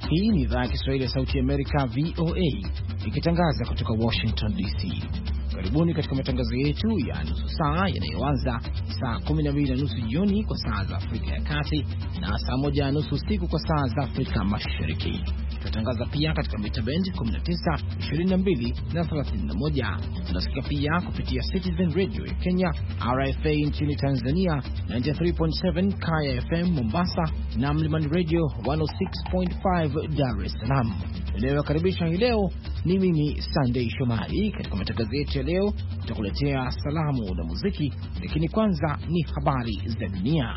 Hii ni idhaa ya Kiswahili ya Sauti ya Amerika, VOA, ikitangaza kutoka Washington DC. Karibuni katika matangazo yetu ya nusu saa yanayoanza saa 12:30 jioni kwa saa za Afrika ya Kati na saa 1:30 usiku kwa saa za Afrika Mashariki. Tunatangaza pia katika mita band 19, 22 na 31. Tunasikia pia kupitia Citizen Radio ya Kenya, RFA nchini Tanzania, 93.7 Kaya FM Mombasa na Mlimani Radio 106.5 Dar es Salaam. Ninayokaribisha hii leo ni mimi Sunday Shomari. Katika matangazo yetu ya leo tutakuletea salamu na muziki, lakini kwanza ni habari za dunia.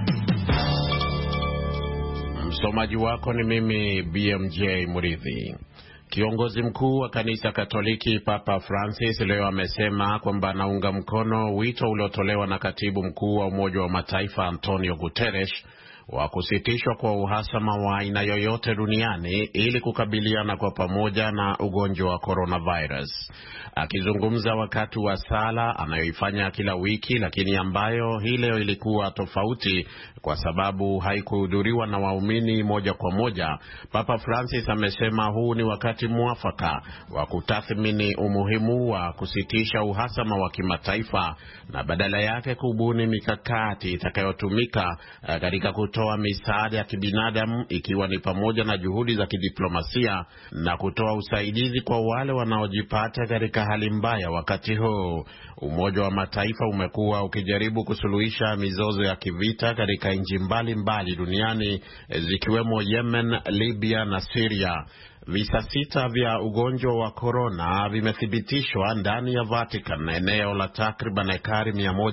Msomaji wako ni mimi BMJ Muridhi. Kiongozi mkuu wa kanisa Katoliki Papa Francis leo amesema kwamba anaunga mkono wito uliotolewa na katibu mkuu wa Umoja wa Mataifa Antonio Guterres wa kusitishwa kwa uhasama wa aina yoyote duniani ili kukabiliana kwa pamoja na ugonjwa wa coronavirus. Akizungumza wakati wa sala anayoifanya kila wiki, lakini ambayo hii leo ilikuwa tofauti kwa sababu haikuhudhuriwa na waumini moja kwa moja, Papa Francis amesema huu ni wakati mwafaka wa kutathmini umuhimu wa kusitisha uhasama wa kimataifa na badala yake kubuni mikakati itakayotumika katika kutoa misaada ya kibinadamu, ikiwa ni pamoja na juhudi za kidiplomasia na kutoa usaidizi kwa wale wanaojipata katika hali mbaya wakati huu. Umoja wa Mataifa umekuwa ukijaribu kusuluhisha mizozo ya kivita katika nchi mbalimbali duniani zikiwemo Yemen, Libya na Syria. Visa 6 vya ugonjwa wa corona vimethibitishwa ndani ya Vatican, eneo la takriban ekari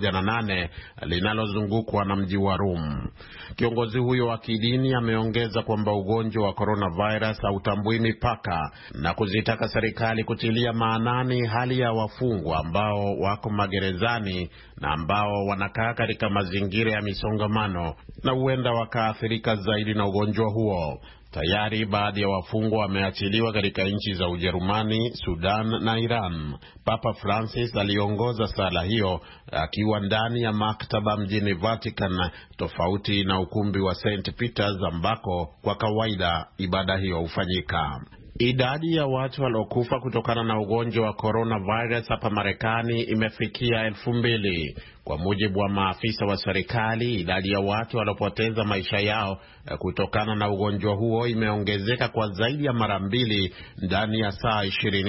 108 linalozungukwa na mji wa Rome. Kiongozi huyo wa kidini ameongeza kwamba ugonjwa wa coronavirus hautambui mipaka na kuzitaka serikali kutilia maanani hali ya wafungwa ambao wako magerezani na ambao wanakaa katika mazingira ya misongamano na huenda wakaathirika zaidi na ugonjwa huo. Tayari baadhi ya wafungwa wameachiliwa katika nchi za Ujerumani, Sudan na Iran. Papa Francis aliongoza sala hiyo akiwa ndani ya maktaba mjini Vatican, tofauti na ukumbi wa St. Peter's ambako kwa kawaida ibada hiyo hufanyika. Idadi ya watu waliokufa kutokana na ugonjwa wa coronavirus hapa Marekani imefikia 2,000. Kwa mujibu wa maafisa wa serikali, idadi ya watu waliopoteza maisha yao kutokana na ugonjwa huo imeongezeka kwa zaidi ya mara 2 ndani ya saa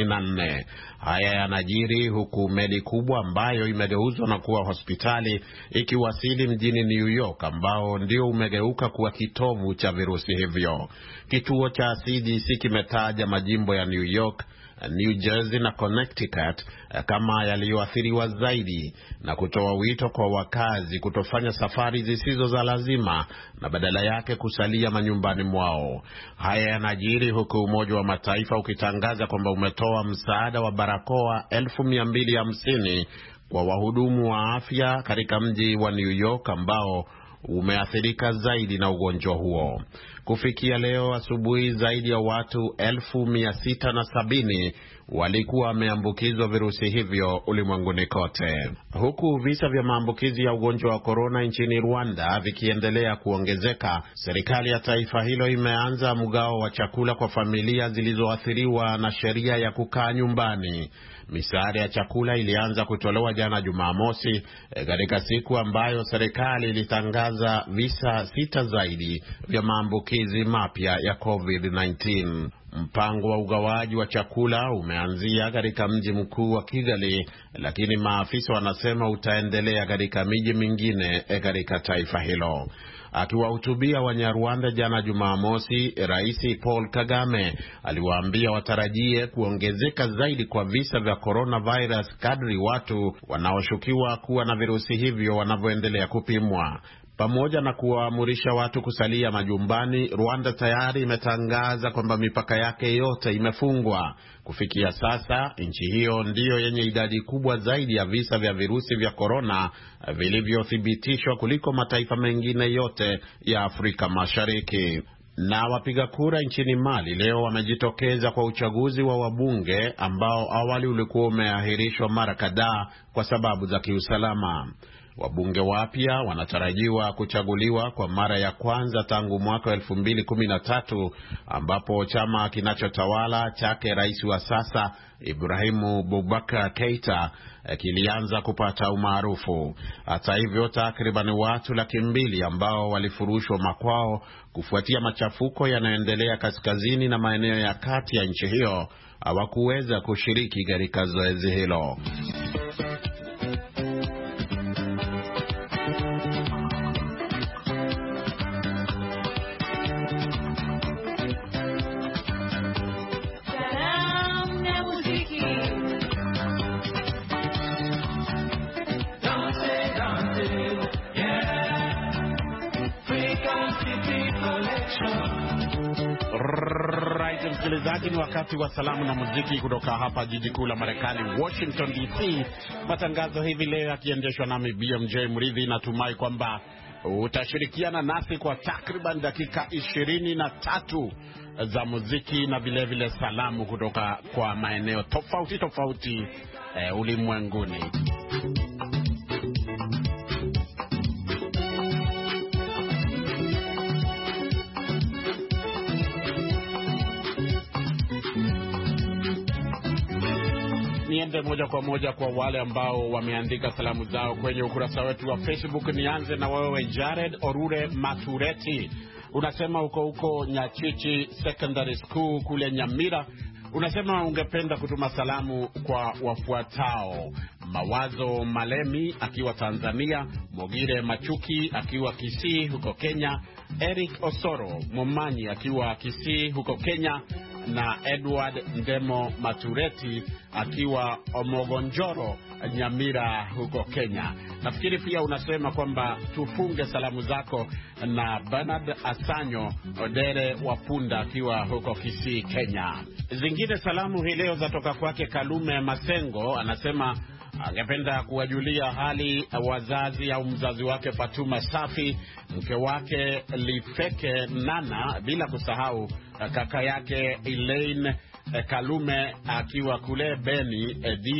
24. Haya yanajiri huku meli kubwa ambayo imegeuzwa na kuwa hospitali ikiwasili mjini New York, ambao ndio umegeuka kuwa kitovu cha virusi hivyo. Kituo cha CDC kimetaja majimbo ya New York, New Jersey na Connecticut kama yaliyoathiriwa zaidi na kutoa wito kwa wakazi kutofanya safari zisizo za lazima na badala yake kusalia manyumbani mwao. Haya yanajiri huku Umoja wa Mataifa ukitangaza kwamba umetoa msaada wa barakoa 250,000 kwa wahudumu wa afya katika mji wa New York ambao umeathirika zaidi na ugonjwa huo. Kufikia leo asubuhi, zaidi ya watu 670,000 walikuwa wameambukizwa virusi hivyo ulimwenguni kote. Huku visa vya maambukizi ya ugonjwa wa corona nchini Rwanda vikiendelea kuongezeka, serikali ya taifa hilo imeanza mgao wa chakula kwa familia zilizoathiriwa na sheria ya kukaa nyumbani. Misaada ya chakula ilianza kutolewa jana Jumamosi, katika siku ambayo serikali ilitangaza visa 6 zaidi vya maambukizi mapya ya COVID-19. Mpango wa ugawaji wa chakula umeanzia katika mji mkuu wa Kigali, lakini maafisa wanasema utaendelea katika miji mingine katika taifa hilo. Akiwahutubia Wanyarwanda jana Jumamosi, Rais Paul Kagame aliwaambia watarajie kuongezeka zaidi kwa visa vya coronavirus kadri watu wanaoshukiwa kuwa na virusi hivyo wanavyoendelea kupimwa. Pamoja na kuwaamurisha watu kusalia majumbani, Rwanda tayari imetangaza kwamba mipaka yake yote imefungwa. Kufikia sasa, nchi hiyo ndiyo yenye idadi kubwa zaidi ya visa vya virusi vya corona vilivyothibitishwa kuliko mataifa mengine yote ya Afrika Mashariki. Na wapiga kura nchini Mali leo wamejitokeza kwa uchaguzi wa wabunge ambao awali ulikuwa umeahirishwa mara kadhaa kwa sababu za kiusalama. Wabunge wapya wanatarajiwa kuchaguliwa kwa mara ya kwanza tangu mwaka 2013 ambapo chama kinachotawala chake rais wa sasa Ibrahimu Boubacar Keita kilianza kupata umaarufu. Hata hivyo, takriban watu 200,000 ambao walifurushwa makwao kufuatia machafuko yanayoendelea kaskazini na maeneo ya kati ya nchi hiyo hawakuweza kushiriki katika zoezi hilo. Msikilizaji, ni wakati wa salamu na muziki kutoka hapa jiji kuu la Marekani, Washington DC. Matangazo hivi leo yakiendeshwa nami BMJ Mridhi. Natumai kwamba utashirikiana nasi kwa takriban dakika 23 za muziki na vile vile salamu kutoka kwa maeneo tofauti tofauti ulimwenguni. Niende moja kwa moja kwa wale ambao wameandika salamu zao kwenye ukurasa wetu wa Facebook. Nianze na wewe Jared Orure Matureti. Unasema huko Nyachichi Secondary School kule Nyamira. Unasema ungependa kutuma salamu kwa wafuatao: Mawazo Malemi akiwa Tanzania, Mogire Machuki akiwa Kisii huko Kenya, Eric Osoro Momanyi akiwa Kisii huko Kenya, na Edward Ndemo Matureti akiwa Omogonjoro Nyamira huko Kenya. Nafikiri pia unasema kwamba tufunge salamu zako na Bernard Asanyo Odere Wapunda akiwa huko Kisii Kenya. Zingine salamu hii leo zatoka kwake Kalume Masengo. Anasema angependa kuwajulia hali wazazi au mzazi wake Fatuma Safi, mke wake Lifeke Nana, bila kusahau kaka yake Elaine Kalume akiwa kule Beni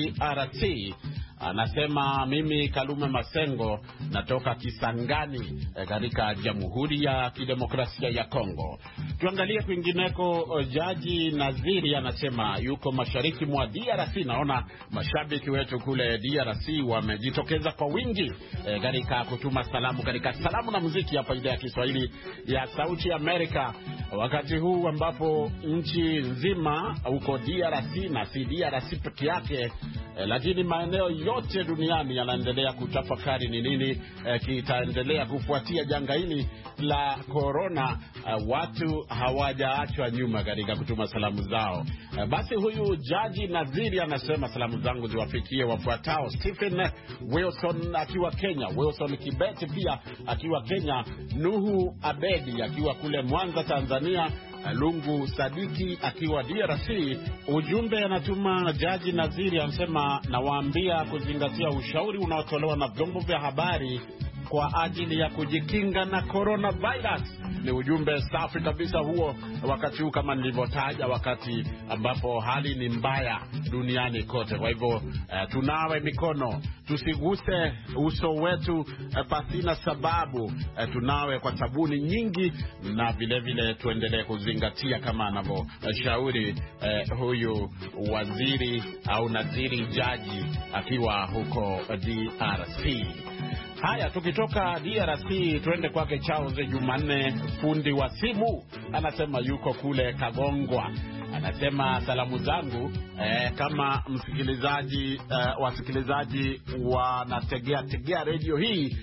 DRC. Anasema mimi Kalume Masengo natoka Kisangani katika Jamhuri ya Kidemokrasia ya Kongo. Tuangalie kwingineko. Jaji Naziri anasema yuko mashariki mwa DRC. Naona mashabiki wetu kule DRC wamejitokeza kwa wingi katika kutuma salamu katika salamu na muziki hapa idhaa ya Kiswahili ya Sauti ya Amerika, wakati huu ambapo nchi nzima huko DRC na si DRC peke yake lakini maeneo yote duniani yanaendelea kutafakari ni nini kitaendelea kufuatia janga hili la corona. Watu hawajaachwa nyuma katika kutuma salamu zao. Basi huyu Jaji Naziri anasema salamu zangu ziwafikie wafuatao: Stephen Wilson akiwa Kenya, Wilson Kibeti pia akiwa Kenya, Nuhu Abedi akiwa kule Mwanza Tanzania, Lungu Sadiki akiwa DRC. Ujumbe anatuma Jaji Naziri, anasema nawaambia kuzingatia ushauri unaotolewa na vyombo vya habari kwa ajili ya kujikinga na coronavirus. Ni ujumbe safi kabisa huo, wakati huu kama nilivyotaja, wakati ambapo hali ni mbaya duniani kote. Kwa hivyo tunawe mikono, tusiguse uso wetu pasina sababu, tunawe kwa sabuni nyingi, na vile vile tuendelee kuzingatia kama anavyoshauri huyu waziri au Naziri Jaji akiwa huko DRC. Haya, tukitoka DRC tuende kwake Charles Jumanne, fundi wa simu. Anasema yuko kule Kagongwa. Anasema salamu zangu kama msikilizaji, wasikilizaji wanategea radio hii,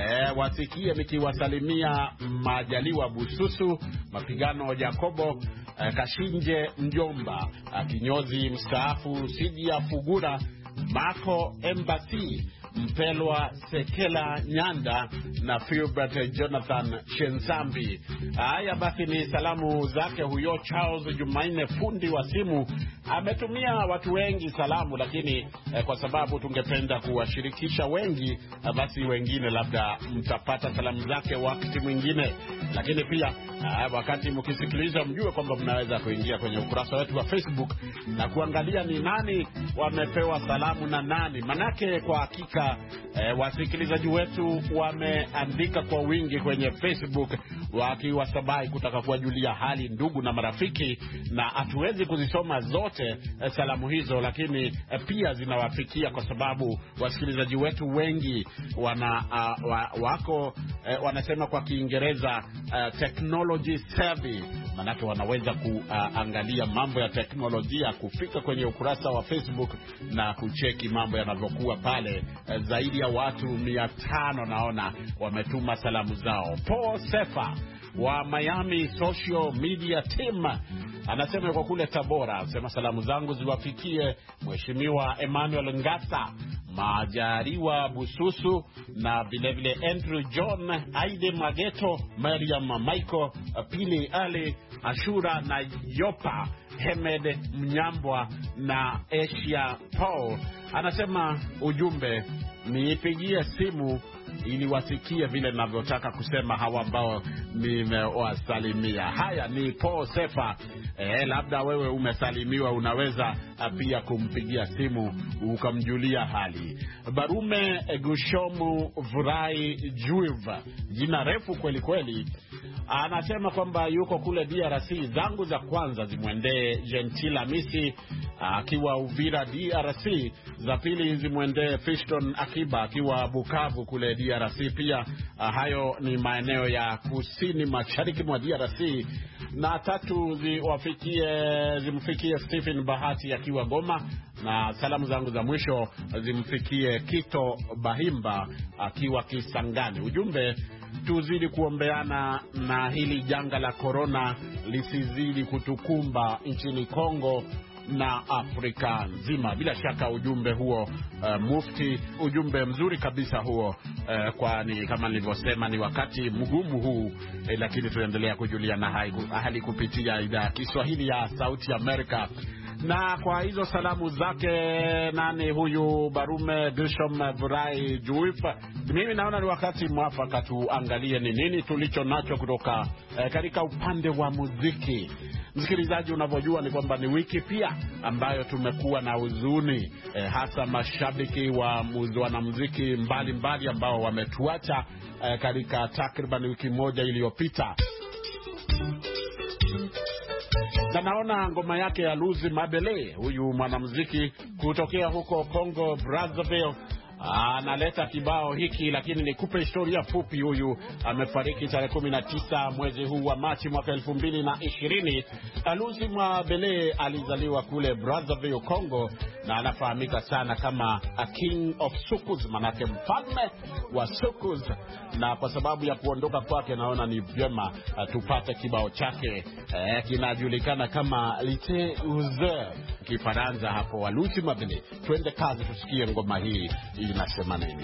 wasikie nikiwasalimia Majaliwa Bususu, Mapigano Jacobo, Kashinje Mjomba, Kinyozi mstaafu Sidia Fugura, Mako Embassy, Mpelwa Sekela Nyanda na Philbert Jonathan Shenzambi. Haya basi, ni salamu zake huyo Charles Jumanne, fundi wa simu. Ametumia watu wengi salamu, lakini kwa sababu tungependa kuwashirikisha wengi, basi wengine labda mtapata salamu zake wakati mwingine. Lakini pia wakati mkisikiliza mjue kwamba mnaweza kuingia kwenye ukurasa wetu wa Facebook na kuangalia ni nani wamepewa salamu na nani. Manake kwa hakika wasikilizaji wetu wameandika kwa wingi kwenye Facebook wakiwasabai kutaka kuwajulia hali ndugu na marafiki, na hatuwezi kuzisoma zote salamu hizo, lakini pia zinawafikia kwa sababu wasikilizaji wetu wengi wanasema kwa Kiingereza technology savvy, manake wanaweza kuangalia mambo ya teknolojia, kufika kwenye ukurasa wa Facebook na kucheki mambo yanavyokuwa pale. Zaidi ya watu 500 naona wametuma salamu zao. Paul Sefa wa Miami Social Media Team anasema yuko kule Tabora, anasema salamu zangu ziwafikie Mheshimiwa Emmanuel Ngasa, Majariwa Bususu, na vile vile Andrew John, Aide Mageto, Mariam Michael, Pili Ali, Ashura na Yopa, Hemed Mnyambwa na Asia Paul. Anasema ujumbe, niipigie simu ili wasikie vile ninavyotaka kusema hawa ambao nimewasalimia. Haya, ni Paul Sefa. Labda wewe umesalimiwa, unaweza pia kumpigia simu ukamjulia hali. Barume Gushomu Vurai Juiva, jina refu kweli kweli, anasema kwamba yuko kule DRC. Zangu za kwanza zimwendee Gentila Misi akiwa Uvira DRC, za pili zimwendee Fiston Akiba akiwa Bukavu kule DRC pia. Hayo ni maeneo ya kusini mashariki mwa DRC. Na tatu zimfikie Stephen Bahati akiwa Goma, na salamu zangu za mwisho zimfikie Kito Bahimba akiwa Kisangani. Ujumbe, tuzidi kuombeana na hili janga la corona lisizidi kutukumba nchini Kongo na Afrika nzima. Bila shaka ujumbe huo Mufti, ujumbe mzuri kabisa huo, kwani kama nilivyosema ni wakati mgumu huu, lakini tunaendelea kujuliana hali kupitia idhaa ya Kiswahili ya Sauti Amerika. Na kwa hizo salamu zake nani huyu Barume Dushom Vurai Juifa, mimi naona ni wakati mwafaka tuangalie ni nini tulicho nacho kutoka katika upande wa muziki. Msikilizaji, unavyojua ni kwamba ni wiki pia ambayo tumekuwa na huzuni, hasa mashabiki wa wanamuziki mbalimbali ambao wametuacha katika takriban wiki moja iliyopita. Na naona ngoma yake ya Luzi Mabele, huyu mwanamuziki kutokea huko Congo Brazzaville, analeta kibao hiki, lakini nikupe historia fupi. Huyu amefariki tarehe 19 mwezi huu wa Machi mwaka 2020. Luzi Mabele alizaliwa kule Brazzaville, Congo, na anafahamika sana kama a king of soukous, manake mfalme wa soukous. Na kwa sababu ya kuondoka kwake, naona ni vyema tupate kibao chake kinajulikana kama Lite Uze Kifaransa hapo wa Luzi Mabele. Twende kazi, tusikie ngoma hii inasema nini.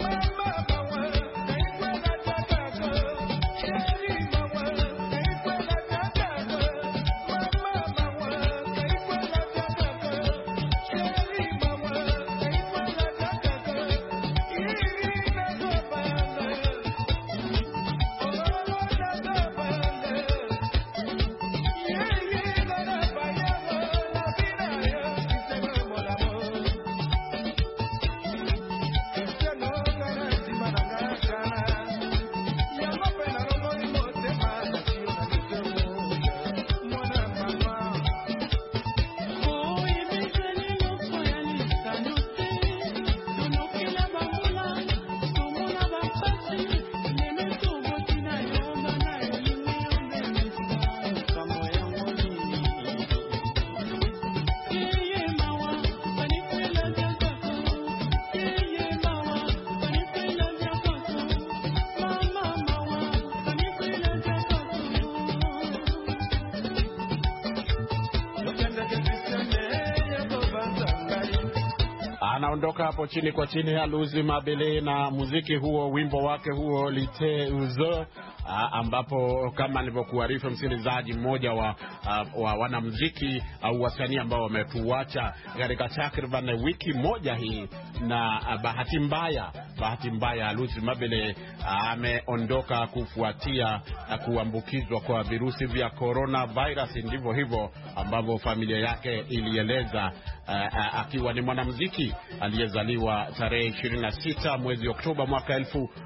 Anaondoka hapo chini kwa chini ya Luzi Mabele na muziki huo, wimbo wake huo Lite Uzo, ambapo kama nilivyokuarifu msikilizaji, mmoja wa wanamuziki au wasanii ambao wametuacha katika takriban wiki moja hii, na bahati mbaya Lucy Mabele ameondoka kufuatia kuambukizwa kwa virusi vya coronavirus. Ndivyo hivyo ambavyo familia yake ilieleza, akiwa ni mwanamuziki aliyezaliwa tarehe 26 mwezi Oktoba mwaka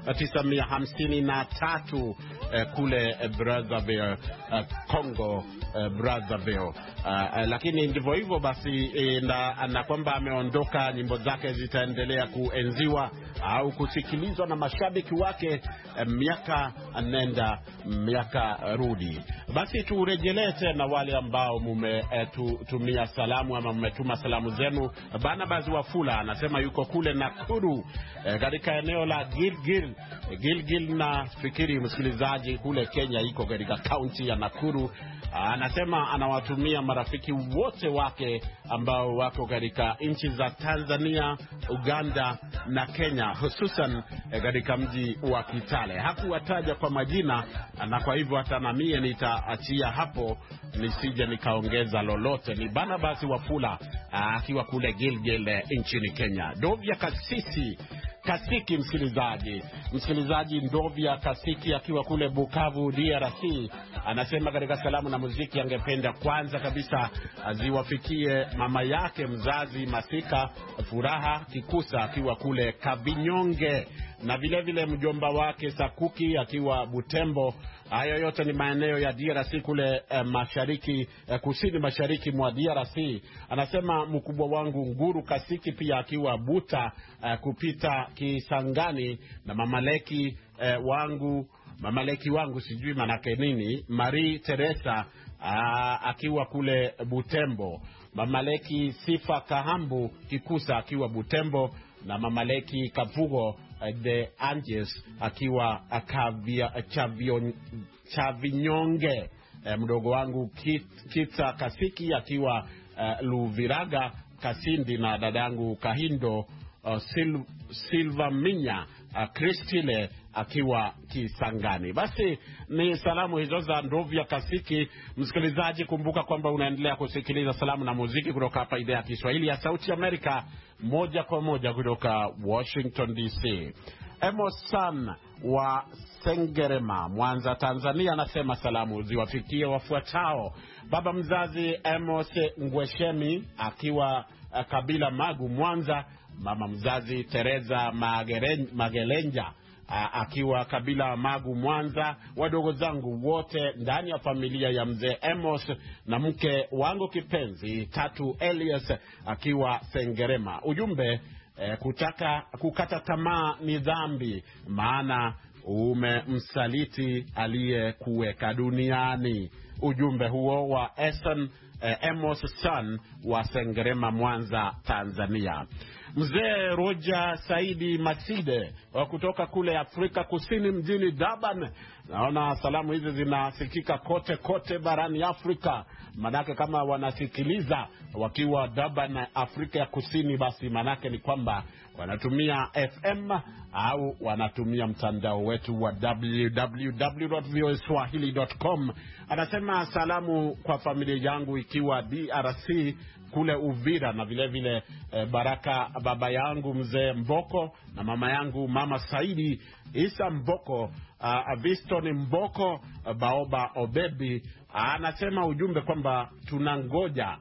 1953 kule Brazzaville, Congo Brazzaville. Lakini ndivyo hivyo basi, na kwamba ameondoka, nyimbo zake zitaendelea kuenziwa au kusikilizwa na mashabiki wake miaka nenda miaka rudi. Basi turejelee tena wale ambao mmetumia salamu ama mmetuma salamu zenu. Barnabas Wafula anasema yuko kule Nakuru katika eneo la Gilgil na fikiri msikilizaji kule Kenya, iko katika kaunti ya Nakuru. Anasema anawatumia marafiki wote wake ambao wako katika nchi za Tanzania, Uganda na Kenya, hususan katika mji wa Kitale. Hakuwataja kwa majina, na kwa hivyo hata na mie nitaachia hapo nisije nikaongeza lolote. Ni Barnabas Wafula akiwa kule Gilgil nchini Kenya. Dovya Kasiki msikilizaji Ndovya Kasiki akiwa kule Bukavu DRC anasema katika salamu na muziki angependa kwanza kabisa ziwafikie mama yake mzazi Masika Furaha Kikusa akiwa kule Kabinyonge, na vile mjomba wake Sakuki akiwa Butembo. Hayo yote ni maeneo ya DRC kule kusini mashariki mwa DRC. Anasema mkubwa wangu Nguru Kasiki pia akiwa Buta kupita Kisangani, na mamaleki wangu sijui manake nini, Marie Teresa akiwa kule Butembo, mamaleki Sifa Kahambu Kikusa akiwa Butembo, na mamaleki Kavugo de Anges akiwa Chavinyonge, mdogo wangu Kitsa Kasiki akiwa Luviraga Kasindi, na dadangu Kahindo Silva Minya Kristile akiwa Kisangani. Basi ni salamu hizo za Ndovya Kasiki. Msikilizaji, kumbuka kwamba unaendelea kusikiliza salamu na muziki kutoka hapa idhaa ya Kiswahili ya Sauti Amerika, moja kwa moja kutoka Washington DC. Emerson wa Sengerema, Mwanza, Tanzania anasema salamu ziwafikie wafuatao: baba mzazi Amos Ngweshemi akiwa Kabila Magu, Mwanza; mama mzazi Teresa Magelenja akiwa Kabila Magu, Mwanza; wadogo zangu wote ndani ya familia ya mzee Amos, na mke wangu kipenzi Tatu Elias akiwa Sengerema. Ujumbe, kukata tamaa ni dhambi, maana umemsaliti aliyekuweka duniani. Ujumbe huo wa Amos Son wa Sengerema, Mwanza, Tanzania. Mzee Roja Saidi Maside kutoka kule Afrika Kusini mjini Durban. Naona salamu hizi zinasikika kote barani Afrika. Manake kama wanasikiliza wakiwa Durban, Afrika ya Kusini, basi manake ni kwamba wanatumia FM au wanatumia mtandao wetu wa www.voaswahili.com. Anasema salamu kwa familia yangu ikiwa DRC kule Uvira, na vile Baraka baba yangu mzee Mboko, na mama yangu mama Saidi Isa Mboko, Viston Mboko, Baoba Obebi. Anasema ujumbe kwamba tunangoja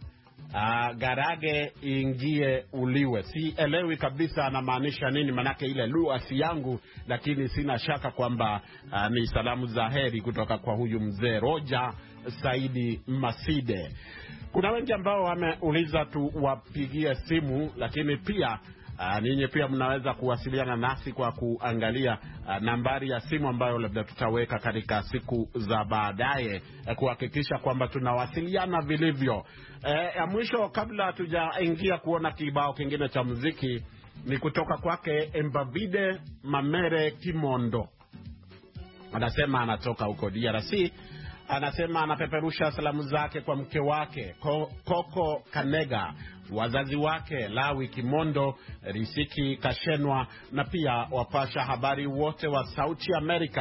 garage ingie uliwe. Sielewi kabisa anamaanisha nini, manake ile lugha si yangu, lakini sina shaka kwamba ni salamu za heri kutoka kwa huyu mzee Roja Saidi Maside. Kuna wengi ambao wameuliza tuwapigie simu, lakini pia ninyi pia mnaweza kuwasiliana nasi kwa kuangalia nambari ya simu ambayo labda tutaweka katika siku za baadaye kuhakikisha kwamba tunawasiliana vilivyo. Ya mwisho kabla tujaingia kuona kibao kingine cha muziki ni kutoka kwake Mbavide Mamere Kimondo. Anasema anatoka huko DRC. Anasema anapeperusha salamu zake kwa mke wake Koko Kanega, wazazi wake Lawi Kimondo, Risiki Kashenwa, na pia wapasha habari wote wa Sauti Amerika,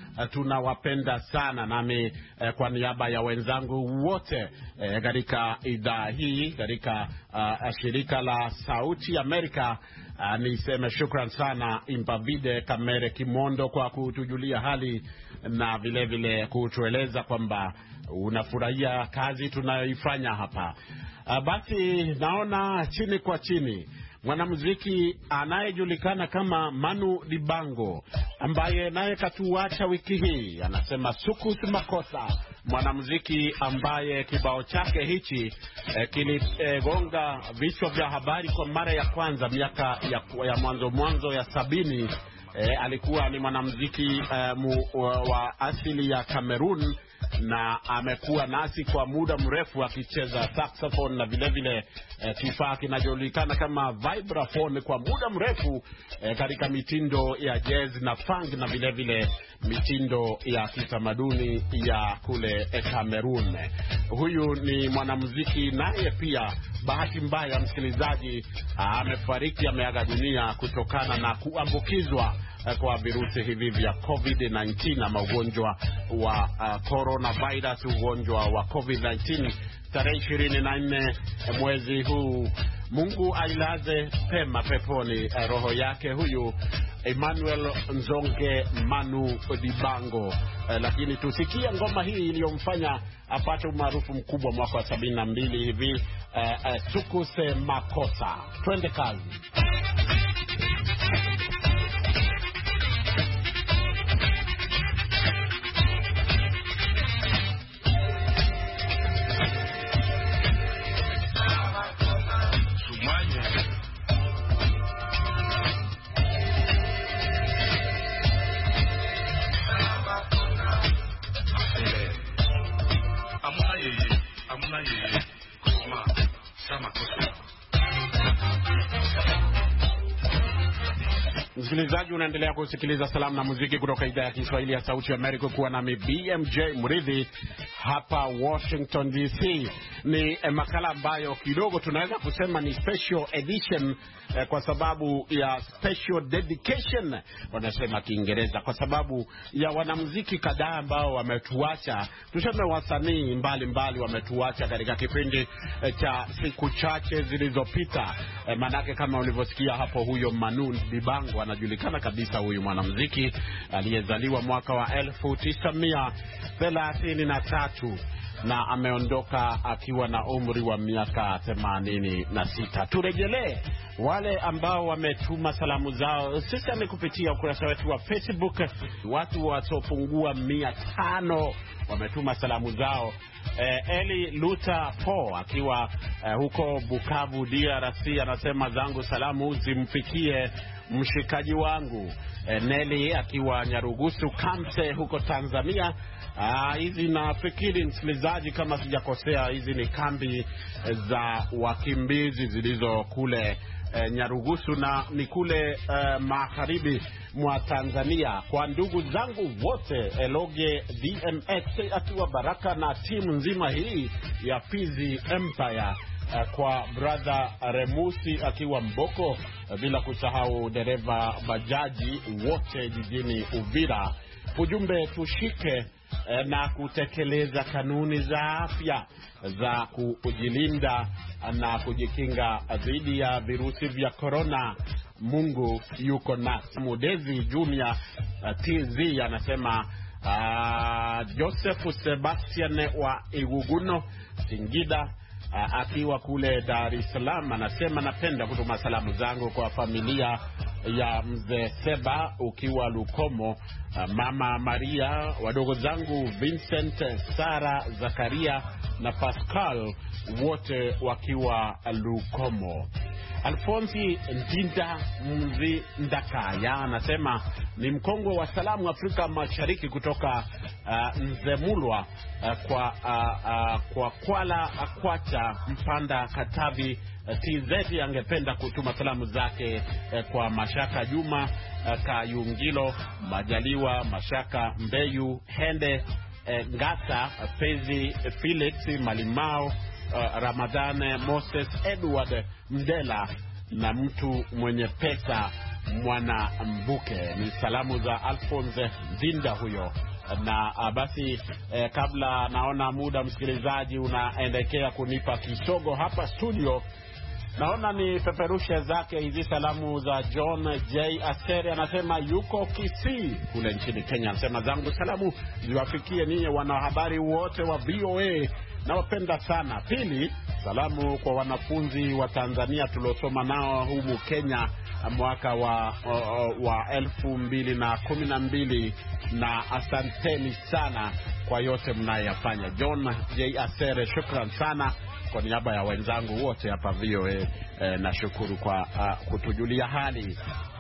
tunawapenda sana, nami kwa niaba ya wenzangu wote katika idhaa hii, katika shirika la Sauti Amerika, niseme shukran sana Impavide Kamere Kimondo kwa kutujulia hali na vile vile kutueleza kwamba unafurahia kazi tunayoifanya hapa. Basi naona chini kwa chini mwanamuziki anayejulikana kama Manu Dibango ambaye naye katuacha wiki hii, anasema Sukus Makosa, mwanamuziki ambaye kibao chake hichi kiligonga vichwa vya habari kwa mara ya kwanza miaka ya mwanzo ya 70. Alikuwa ni mwanamuziki wa asili ya Cameroon na amekuwa nasi kwa muda mrefu akicheza saxophone na vile vile kifaa kinachojulikana kama vibraphone kwa muda mrefu katika mitindo ya jazz na funk na vile vile mitindo ya kitamaduni ya kule Cameroon. Huyu ni mwanamuziki naye pia, bahati mbaya msikilizaji, ameaga dunia kutokana na kuambukizwa kwa virusi hivi vya COVID-19 ama ugonjwa wa coronavirus, ugonjwa wa COVID-19 tarehe 24 mwezi huu. Mungu ailaze pema peponi roho yake huyu Emmanuel Nzonge Manu Dibango. Lakini tusikie ngoma hii iliyomfanya apate umaarufu mkubwa mwaka wa 72 hivi, Sukus Makosa. Twende kazi. Msikilizaji, unaendelea kusikiliza salamu na muziki kutoka idhaa ya Kiswahili ya Sauti ya Amerika, kuwa nami BMJ Mridhi hapa Washington DC. Ni makala ambayo kidogo tunaweza kusema ni special edition kwa sababu ya special dedication, wanasema Kiingereza, kwa sababu ya wanamuziki kadhaa ambao wametuacha. Tuseme wasanii mbalimbali wametuacha katika kipindi cha siku chache zilizopita. Manake kama ulivyosikia hapo, huyo Manu Dibango anajulikana kabisa, huyu mwanamuziki aliyezaliwa mwaka wa 1933 na ameondoka akiwa na umri wa miaka 86. Turejelee wale ambao wametuma salamu zao. Sisi amekupitia ukurasa wetu wa Facebook, watu wasiopungua 500 wametuma salamu zao. Eli Luta Po akiwa huko Bukavu DRC anasema zangu salamu zimfikie mshikaji wangu Nelly akiwa Nyarugusu Kamse huko Tanzania. Hizi nafikiri msikilizaji, kama sijakosea, hizi ni kambi za wakimbizi zilizo kule Nyarugusu na ni kule magharibi mwa Tanzania. Kwa ndugu zangu wote, Eloge DMX akiwa Baraka na timu nzima hii ya Fizi Empire, kwa brother Remusi akiwa Mboko, bila kusahau dereva bajaji wote jijini Uvira. Ujumbe, tushike na kutekeleza kanuni za afya za kujilinda na kujikinga dhidi ya virusi vya corona. Mungu yuko nasi. Mudezi Junior TZ anasema Joseph Sebastian wa Iguguno Singida akiwa kule Dar es Salaam anasema napenda kutuma salamu zangu kwa familia ya mzee Seba ukiwa Lukomo, mama Maria, wadogo zangu Vincent, Sara, Zakaria na Pascal wote wakiwa Lukomo. Alfonsi Ndinda Mzi Ndakaya anasema ni mkongwe wa salamu Afrika Mashariki kutoka Nzemulwa kwa Kwala Akwacha Mpanda Katavi TZ. Angependa kutuma salamu zake kwa Mashaka Juma Kayungilo, Majaliwa Mashaka Mbeyu, Hende Ngata, Fezi Felix Malimao, Ramadhane Moses, Edward Mdela na mtu mwenye pesa Mwanambuke. Ni salamu za Alphonse Zinda huyo. Na basi kabla naona muda msikilizaji unaendekea kunipa kisogo hapa studio, naona ni peperushe zake hizi salamu za John J. Asere. Anasema yuko Kisii kule nchini Kenya. Anasema zangu salamu ziwafikie ninyi wanahabari wote wa VOA, nawapenda sana. Pili, salamu kwa wanafunzi wa Tanzania tuliosoma nao humu Kenya mwaka wa 2012 na asanteni sana kwa yote mnayofanya. John J. Asere, shukran sana kwa niaba ya wenzangu wote hapa VOA. Nashukuru kwa kutujulia hali.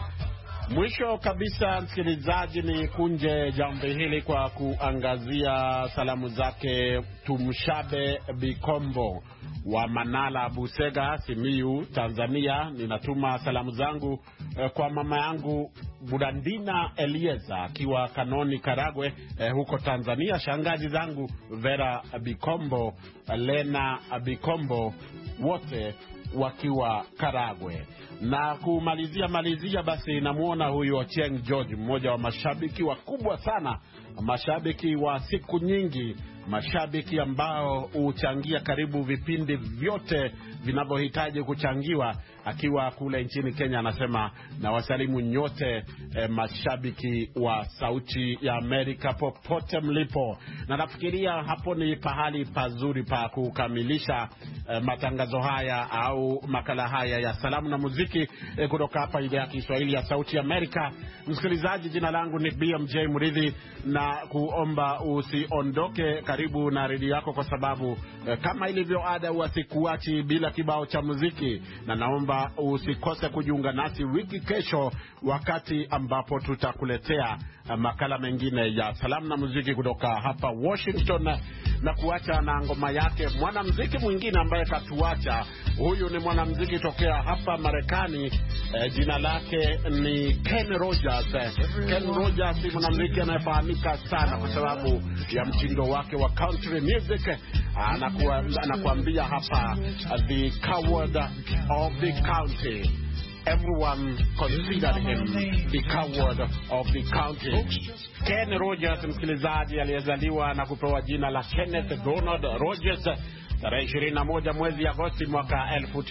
Mwisho kabisa msikilizaji, ni kunje jambo hili kwa kuangazia salamu zake Tumshabe Bikombo wa Manala Busega, Simiyu, Tanzania. Ninatuma salamu zangu kwa mama yangu Budandina Elieza akiwa Kanoni Karagwe huko Tanzania, shangazi zangu Vera Bikombo, Lena Bikombo, wote wakiwa Karagwe. Na kumalizia basi namuona huyu Ochieng George, mmoja wa mashabiki wakubwa sana, mashabiki wa siku nyingi, mashabiki ambao huchangia karibu vipindi vyote vinavyohitaji kuchangiwa, akiwa kule nchini Kenya. Anasema na wasalimu nyote mashabiki wa Sauti ya Amerika popote mlipo. Na nafikiria hapo ni pahali pazuri pa kukamilisha matangazo haya au makala haya ya salamu na muziki kutoka hapa idhaa ya Kiswahili ya Sauti ya Amerika. Msikilizaji, jina langu ni BMJ Muridhi, na kuomba usiondoke karibu na redio yako, kwa sababu kama ilivyo ada usikuachi bila kibao cha muziki. Na naomba usikose kujiunga nasi wiki kesho, wakati ambapo tutakuletea makala mengine ya salamu na muziki kutoka hapa Washington, na kuacha na ngoma yake mwanamuziki mwingine ambaye katuacha. Huyu ni mwanamuziki tokea hapa Marekani, jina lake ni Ken Rogers. Ken Rogers ni mwanamuziki anayefahamika sana kwa sababu ya mtindo wake wa country music. Anakuambia hapa the coward of the county. Everyone considered him the coward of the county. Ken Rogers, msikilizaji, aliyezaliwa na kupewa jina la Kenneth Donald Rogers tarehe 21 mwezi Agosti mwaka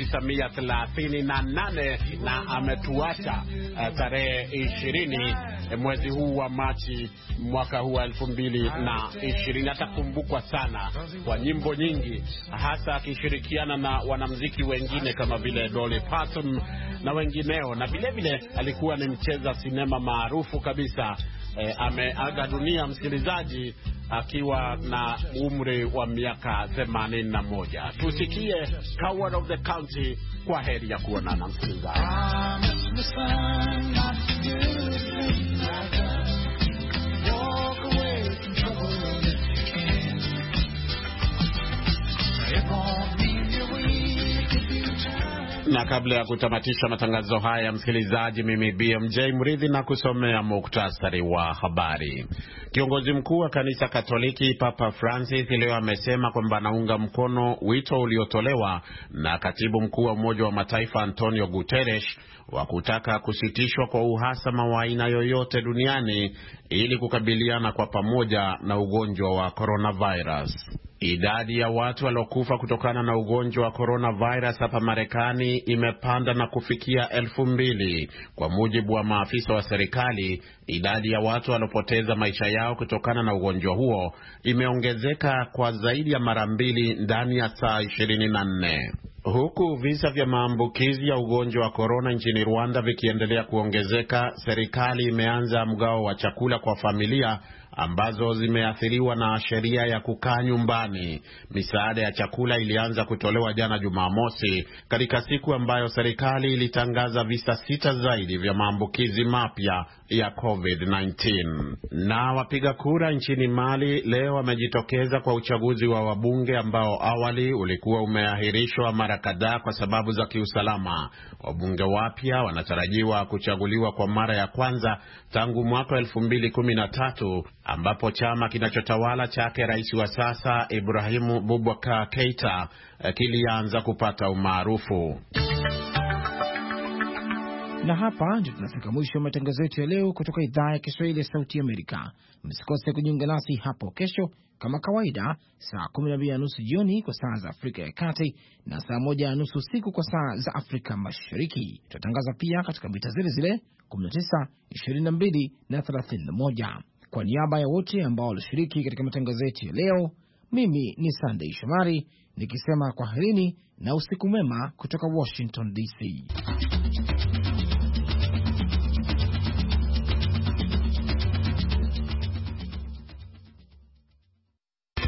1938, na ametuacha tarehe 20 mwezi huu wa Machi mwaka huu 2020. Atakumbukwa sana kwa nyimbo nyingi, hasa akishirikiana na wanamuziki wengine kama vile Dolly Parton na wengineo, na vile vile alikuwa ni mcheza sinema maarufu kabisa. Ameaga dunia msikilizaji akiwa na umri wa miaka 81. Tusikie Coward of the County. Kwa heri ya kuonana msikilizaji. Na kabla ya kutamatisha matangazo haya msikilizaji, mimi BMJ Mridhi na kusomea muktasari wa habari. Kiongozi mkuu wa kanisa Katoliki Papa Francis leo amesema kwamba anaunga mkono wito uliotolewa na katibu mkuu wa Umoja wa Mataifa Antonio Guterres wa kutaka kusitishwa kwa uhasama wa aina yoyote duniani ili kukabiliana kwa pamoja na ugonjwa wa coronavirus. Idadi ya watu waliokufa kutokana na ugonjwa wa coronavirus hapa Marekani imepanda na kufikia 2,000. Kwa mujibu wa maafisa wa serikali, idadi ya watu waliopoteza maisha yao kutokana na ugonjwa huo imeongezeka kwa zaidi ya mara 2 ndani ya saa 24. Huku visa vya maambukizi ya ugonjwa wa corona nchini Rwanda vikiendelea kuongezeka, serikali imeanza mgao wa chakula kwa familia ambazo zimeathiriwa na sheria ya kukaa nyumbani. Misaada ya chakula ilianza kutolewa jana Jumamosi, katika siku ambayo serikali ilitangaza visa 6 zaidi vya maambukizi mapya ya COVID-19. Na wapiga kura nchini Mali leo wamejitokeza kwa uchaguzi wa wabunge ambao awali ulikuwa umeahirishwa mara kadhaa kwa sababu za kiusalama. Wabunge wapya wanatarajiwa kuchaguliwa kwa mara ya kwanza tangu mwaka 2013 ambapo chama kinachotawala chake rais wa sasa Ibrahimu Boubacar Keita kilianza kupata umaarufu. Na hapa ndio tunafika mwisho wa matangazo yetu ya leo kutoka idhaa ya Kiswahili ya Sauti Amerika. Msikose kujiunga nasi hapo kesho kama kawaida, saa 12:30 jioni kwa saa za Afrika ya Kati na saa 1:30 usiku kwa saa za Afrika Mashariki. Tutatangaza pia katika mita zile 19, 22 na 31. Kwa niaba ya wote ambao walishiriki katika matangazo yetu ya leo, mimi ni Sunday Shomari nikisema kwaherini na usiku mwema kutoka Washington DC.